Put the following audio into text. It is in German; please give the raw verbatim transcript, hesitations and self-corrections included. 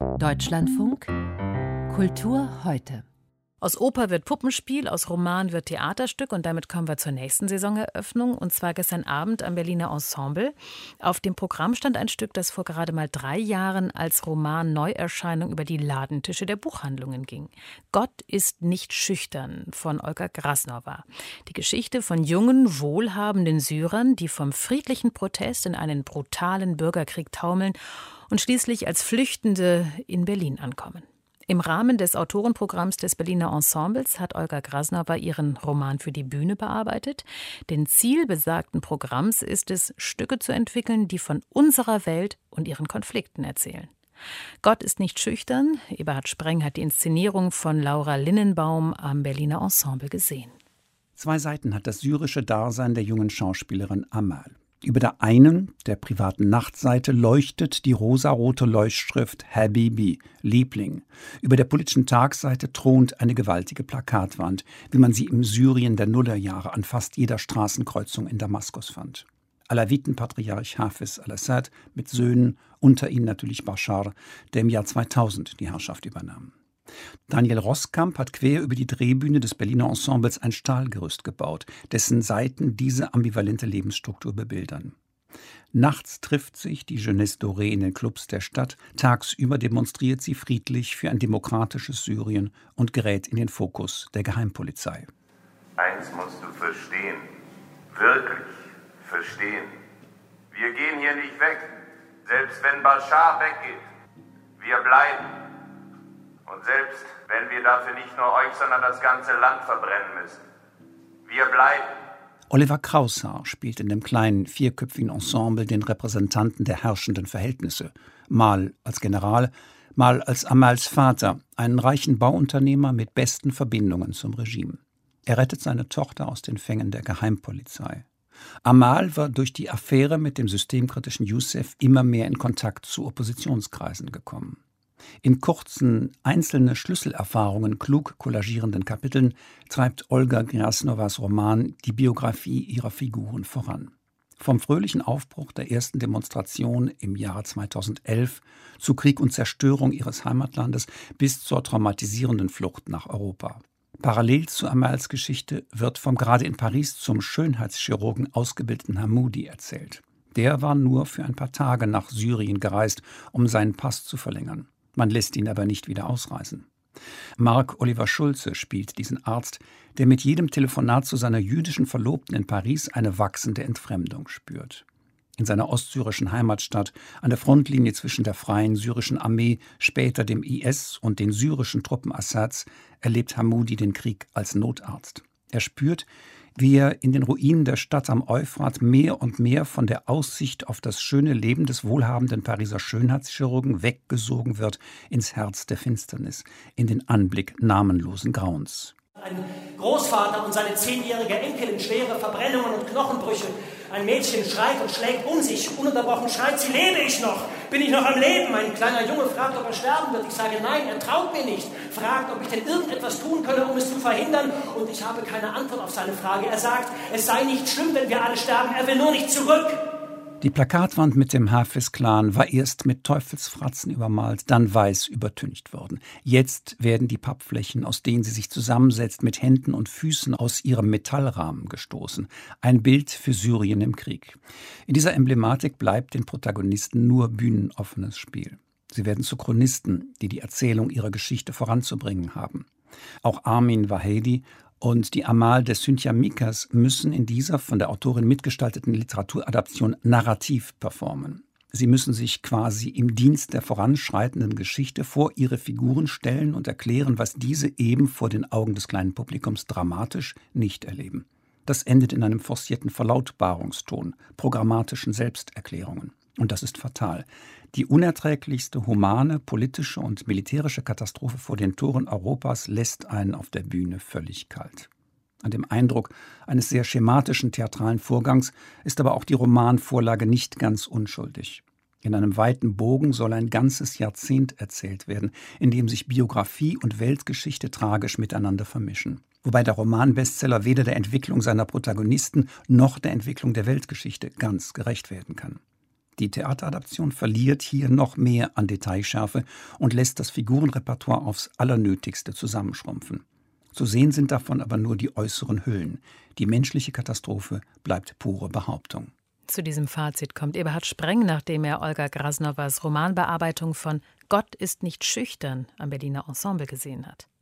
Deutschlandfunk Kultur heute. Aus Oper wird Puppenspiel, aus Roman wird Theaterstück und damit kommen wir zur nächsten Saisoneröffnung und zwar gestern Abend am Berliner Ensemble. Auf dem Programm stand ein Stück, das vor gerade mal drei Jahren als Roman-Neuerscheinung über die Ladentische der Buchhandlungen ging. Gott ist nicht schüchtern von Olga Krasnowa. Die Geschichte von jungen, wohlhabenden Syrern, die vom friedlichen Protest in einen brutalen Bürgerkrieg taumeln und schließlich als Flüchtende in Berlin ankommen. Im Rahmen des Autorenprogramms des Berliner Ensembles hat Olga Krasnowa ihren Roman für die Bühne bearbeitet. Denn Ziel besagten Programms ist es, Stücke zu entwickeln, die von unserer Welt und ihren Konflikten erzählen. Gott ist nicht schüchtern. Eberhard Spreng hat die Inszenierung von Laura Linnenbaum am Berliner Ensemble gesehen. Zwei Seiten hat das syrische Dasein der jungen Schauspielerin Amal. Über der einen, der privaten Nachtseite, leuchtet die rosarote Leuchtschrift Habibi, Liebling. Über der politischen Tagseite thront eine gewaltige Plakatwand, wie man sie im Syrien der Nullerjahre an fast jeder Straßenkreuzung in Damaskus fand. Alawiten-Patriarch Hafiz al-Assad mit Söhnen, unter ihnen natürlich Bashar, der im Jahr zweitausend die Herrschaft übernahm. Daniel Roßkamp hat quer über die Drehbühne des Berliner Ensembles ein Stahlgerüst gebaut, dessen Seiten diese ambivalente Lebensstruktur bebildern. Nachts trifft sich die Jeunesse Dorée in den Clubs der Stadt, tagsüber demonstriert sie friedlich für ein demokratisches Syrien und gerät in den Fokus der Geheimpolizei. Eins musst du verstehen, wirklich verstehen. Wir gehen hier nicht weg, selbst wenn Bashar weggeht. Wir bleiben. Und selbst wenn wir dafür nicht nur euch, sondern das ganze Land verbrennen müssen. Wir bleiben. Oliver Kraushaar spielt in dem kleinen, vierköpfigen Ensemble den Repräsentanten der herrschenden Verhältnisse. Mal als General, mal als Amals Vater, einen reichen Bauunternehmer mit besten Verbindungen zum Regime. Er rettet seine Tochter aus den Fängen der Geheimpolizei. Amal war durch die Affäre mit dem systemkritischen Youssef immer mehr in Kontakt zu Oppositionskreisen gekommen. In kurzen, einzelne Schlüsselerfahrungen klug kollagierenden Kapiteln treibt Olga Krasnowas Roman die Biografie ihrer Figuren voran. Vom fröhlichen Aufbruch der ersten Demonstration im Jahre zweitausendelf zu Krieg und Zerstörung ihres Heimatlandes bis zur traumatisierenden Flucht nach Europa. Parallel zu Amals Geschichte wird vom gerade in Paris zum Schönheitschirurgen ausgebildeten Hamoudi erzählt. Der war nur für ein paar Tage nach Syrien gereist, um seinen Pass zu verlängern. Man lässt ihn aber nicht wieder ausreisen. Marc Oliver Schulze spielt diesen Arzt, der mit jedem Telefonat zu seiner jüdischen Verlobten in Paris eine wachsende Entfremdung spürt. In seiner ostsyrischen Heimatstadt, an der Frontlinie zwischen der Freien Syrischen Armee, später dem I S und den syrischen Truppen Assads, erlebt Hamoudi den Krieg als Notarzt. Er spürt, wie er in den Ruinen der Stadt am Euphrat mehr und mehr von der Aussicht auf das schöne Leben des wohlhabenden Pariser Schönheitschirurgen weggesogen wird ins Herz der Finsternis, in den Anblick namenlosen Grauens. Ein Großvater und seine zehnjährige Enkelin schwere Verbrennungen und Knochenbrüche. Ein Mädchen schreit und schlägt um sich. Ununterbrochen schreit sie, lebe ich noch? Bin ich noch am Leben? Ein kleiner Junge fragt, ob er sterben wird. Ich sage, nein, er traut mir nicht. Fragt, ob ich denn irgendetwas tun könne, um es zu verhindern. Und ich habe keine Antwort auf seine Frage. Er sagt, es sei nicht schlimm, wenn wir alle sterben. Er will nur nicht zurück. Die Plakatwand mit dem Hafiz-Clan war erst mit Teufelsfratzen übermalt, dann weiß übertüncht worden. Jetzt werden die Pappflächen, aus denen sie sich zusammensetzt, mit Händen und Füßen aus ihrem Metallrahmen gestoßen. Ein Bild für Syrien im Krieg. In dieser Emblematik bleibt den Protagonisten nur bühnenoffenes Spiel. Sie werden zu Chronisten, die die Erzählung ihrer Geschichte voranzubringen haben. Auch Armin Vahedi und die Amal des Cynthia Mikas müssen in dieser von der Autorin mitgestalteten Literaturadaption narrativ performen. Sie müssen sich quasi im Dienst der voranschreitenden Geschichte vor ihre Figuren stellen und erklären, was diese eben vor den Augen des kleinen Publikums dramatisch nicht erleben. Das endet in einem forcierten Verlautbarungston, programmatischen Selbsterklärungen. Und das ist fatal. Die unerträglichste humane, politische und militärische Katastrophe vor den Toren Europas lässt einen auf der Bühne völlig kalt. An dem Eindruck eines sehr schematischen theatralen Vorgangs ist aber auch die Romanvorlage nicht ganz unschuldig. In einem weiten Bogen soll ein ganzes Jahrzehnt erzählt werden, in dem sich Biografie und Weltgeschichte tragisch miteinander vermischen. Wobei der Roman-Bestseller weder der Entwicklung seiner Protagonisten noch der Entwicklung der Weltgeschichte ganz gerecht werden kann. Die Theateradaption verliert hier noch mehr an Detailschärfe und lässt das Figurenrepertoire aufs Allernötigste zusammenschrumpfen. Zu sehen sind davon aber nur die äußeren Hüllen. Die menschliche Katastrophe bleibt pure Behauptung. Zu diesem Fazit kommt Eberhard Spreng, nachdem er Olga Grasnowas Romanbearbeitung von »Gott ist nicht schüchtern« am Berliner Ensemble gesehen hat.